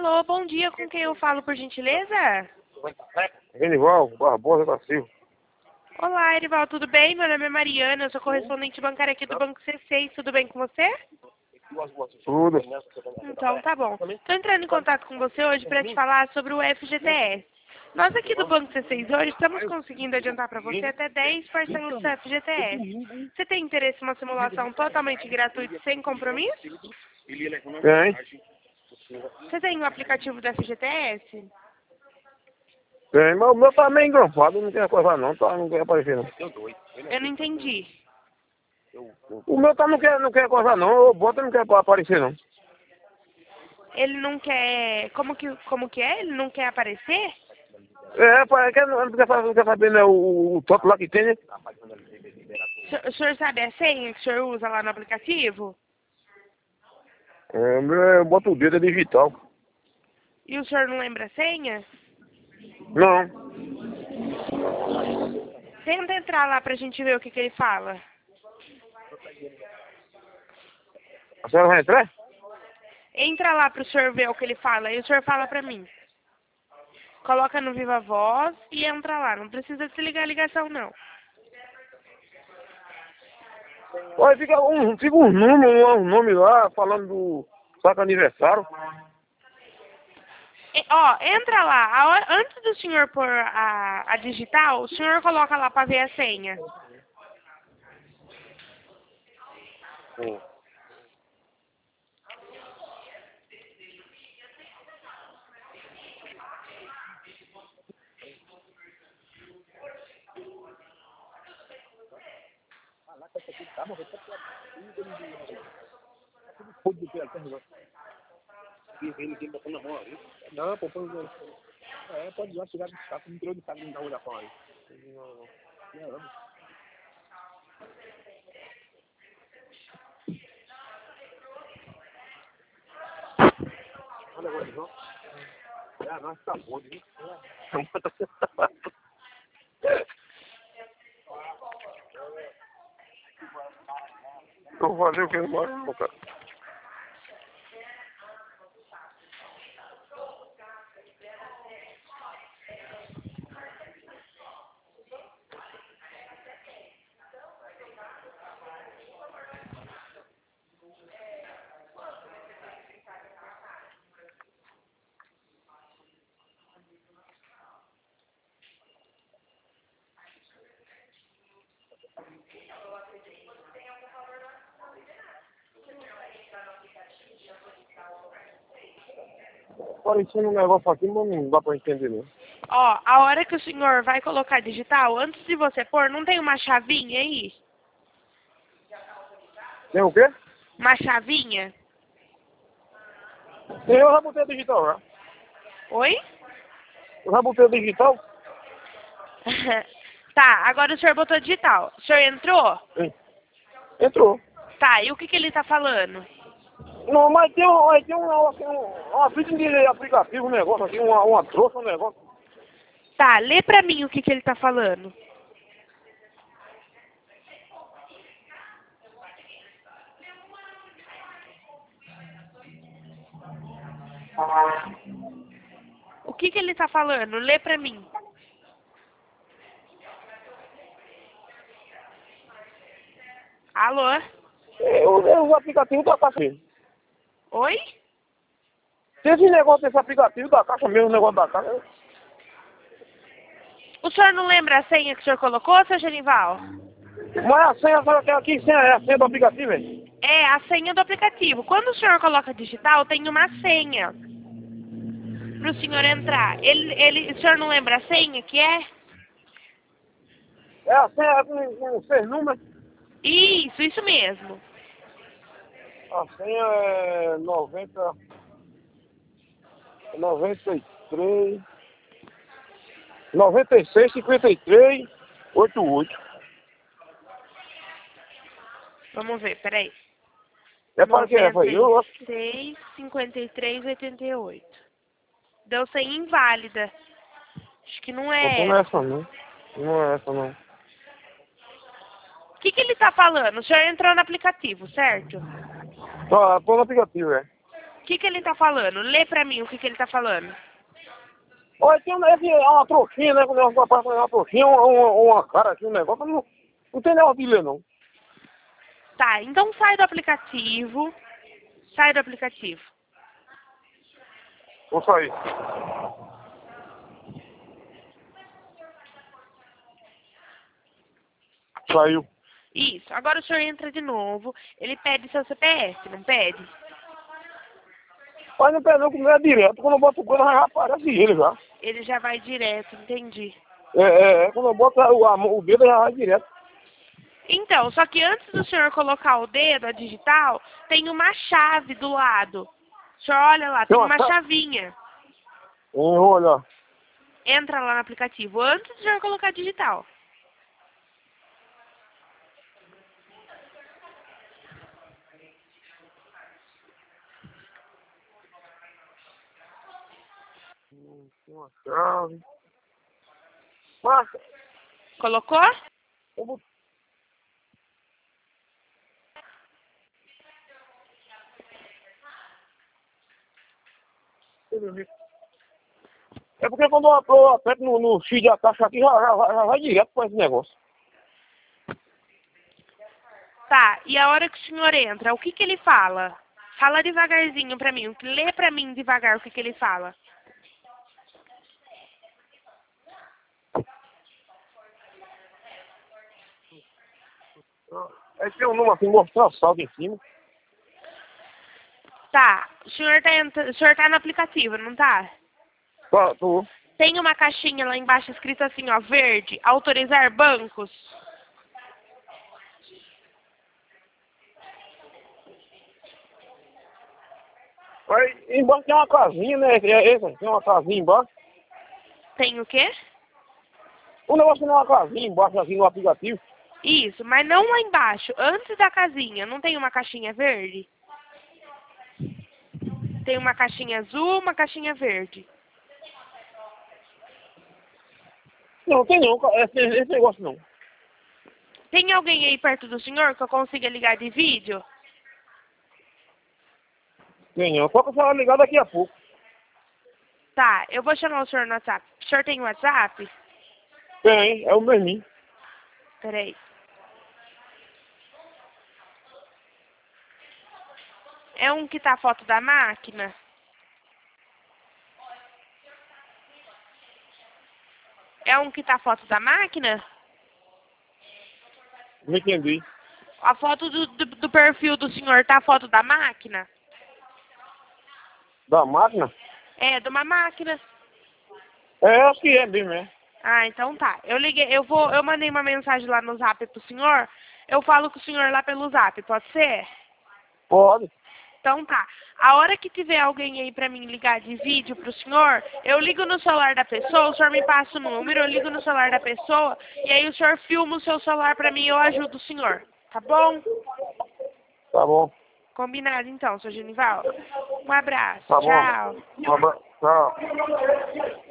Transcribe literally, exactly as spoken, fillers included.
Alô, bom dia, com quem eu falo, por gentileza? Genival, Barbosa da Silva. Olá, Erival, tudo bem? Meu nome é Mariana, eu sou correspondente bancária aqui do Banco C seis, tudo bem com você? Tudo. Então, tá bom. Estou entrando em contato com você hoje para te falar sobre o F G T S. Nós aqui do Banco C seis hoje estamos conseguindo adiantar para você até dez parcelas do F G T S. Você tem interesse em uma simulação totalmente gratuita e sem compromisso? Tem? Você tem o aplicativo do F G T S? Tem, mas o meu tá meio engrampado, não quer coisa não, tá, não quer aparecer não. Eu não entendi. O meu tá não quer, não quer coisa não, o bota não quer aparecer não. Ele não quer... Como que, como que é? Ele não quer aparecer? É, parece que não, não quer saber, não quer saber né, o, o toque lá que tem, né? O senhor- o senhor sabe a senha que o senhor usa lá no aplicativo? É, o meu, eu boto o dedo, é digital. E o senhor não lembra a senha? Não. Tenta entrar lá pra gente ver o que, que ele fala. A senhora vai entrar? Entra lá pro senhor ver o que ele fala e o senhor fala pra mim. Coloca no Viva Voz e entra lá. Não precisa desligar a ligação, não. Olha, fica um, fica um número, um nome lá, falando do saco aniversário. E, ó, entra lá. A hora- antes do senhor pôr a, a digital, o senhor coloca lá pra ver a senha. Hum. Não, pô, põe o... É, pode ir lá, chegar de saco, não tirou de saco, não dá olhar pra aí. Não, não. Olha agora, não. É, nós tá bom, viu? Eu vou fazer o que não moro não, cara. Aparecendo um negócio aqui, mas não dá pra entender não. Ó, a hora que o senhor vai colocar digital, antes de você pôr, não tem uma chavinha aí? Tem o quê? Uma chavinha? Eu já botei digital, já. Oi? Eu já botei digital? Tá, agora o senhor botou digital. O senhor entrou? Sim. Entrou. Tá, e o que, que ele tá falando? Não, mas tem, um, mas tem um, assim, um, uma fita de aplicativo, um negócio aqui, uma, uma trouxa, um negócio. Tá, lê pra mim o que, que ele tá falando. O que, que ele tá falando? Lê pra mim. Alô? É, o, é, o aplicativo da caixa mesmo. Oi? Tem esse negócio desse aplicativo da caixa mesmo, o negócio da caixa. O senhor não lembra a senha que o senhor colocou, seu Genival? Mas a senha, sabe aqui, senha é a senha do aplicativo, velho? É, a senha do aplicativo. Quando o senhor coloca digital, tem uma senha pro senhor entrar. Ele, ele, o senhor não lembra a senha que é? É a senha com, com seis números. Isso, isso mesmo. A senha é noventa, noventa e três, noventa e seis, cinquenta e três, oitenta e oito. Vamos ver, peraí. É para que é, foi? Eu acho que... seis, cinquenta e três, oitenta e oito. Deu senha inválida. Acho que não é Não é essa. essa não. Não é essa não. O que, que ele tá falando? O senhor entrou no aplicativo, certo? Tá, tô no aplicativo, é. O que que ele tá falando? Lê pra mim o que que ele tá falando. Olha, tem um, esse, é uma trouxinha, né? Quando eu vou passar uma trouxinha, uma, uma, uma cara aqui, um negócio, não, não tem negócio de ler, não. Tá, então sai do aplicativo. Sai do aplicativo. Vou sair. Saiu. Isso. Agora o senhor entra de novo. Ele pede seu C P F, não pede? Mas não perdeu comigo é direto. Quando eu boto o coisa, já aparece ele já. Ele já vai direto, entendi. É, é, é. Quando eu boto o, a, o dedo, já vai direto. Então, só que antes do senhor colocar o dedo, a digital, tem uma chave do lado. O senhor olha lá, tem Tem uma uma chave? chavinha. Olha. Entra lá no aplicativo antes do senhor colocar a digital. Tem uma chave. Mas, Colocou? eu vou... É porque quando eu eu aperto no, no X da caixa aqui, já, já, já, já vai direto para esse negócio. Tá, e a hora que o senhor entra, o que que ele fala? Fala devagarzinho pra mim, lê pra mim devagar o que que ele fala. Aí tem um número assim, mostrar saldo em cima. Tá, o senhor tá, entra... o senhor tá no aplicativo, não tá? Tá, tô. Tem uma caixinha lá embaixo escrita assim, ó, verde, autorizar bancos. Aí embaixo tem uma casinha, né? É essa, tem uma casinha embaixo. Tem o quê? O negócio tem uma casinha embaixo aqui no aplicativo. Isso, mas não lá embaixo, antes da casinha, não tem uma caixinha verde? Tem uma caixinha azul, uma caixinha verde. Não, tem não, esse, esse negócio não. Tem alguém aí perto do senhor que eu consiga ligar de vídeo? Tem não, só que a senhora ligar daqui a pouco. Tá, eu vou chamar o senhor no WhatsApp. O senhor tem WhatsApp? Tem, é o mesmo. Peraí. É um que tá a foto da máquina? É um que tá a foto da máquina? Não entendi. A foto do, do, do perfil do senhor tá a foto da máquina? Da máquina? É, de uma máquina. É, acho que é mesmo, é. Ah, então tá. Eu liguei, eu vou, eu mandei uma mensagem lá no Zap pro senhor. Eu falo com o senhor lá pelo Zap, pode ser? Pode. Então tá. A hora que tiver alguém aí pra mim ligar de vídeo pro senhor, eu ligo no celular da pessoa, o senhor me passa o número, eu ligo no celular da pessoa, e aí o senhor filma o seu celular pra mim e eu ajudo o senhor. Tá bom? Tá bom. Combinado então, seu Genival. Um abraço. Tá bom. Tchau. Um abraço. Tchau.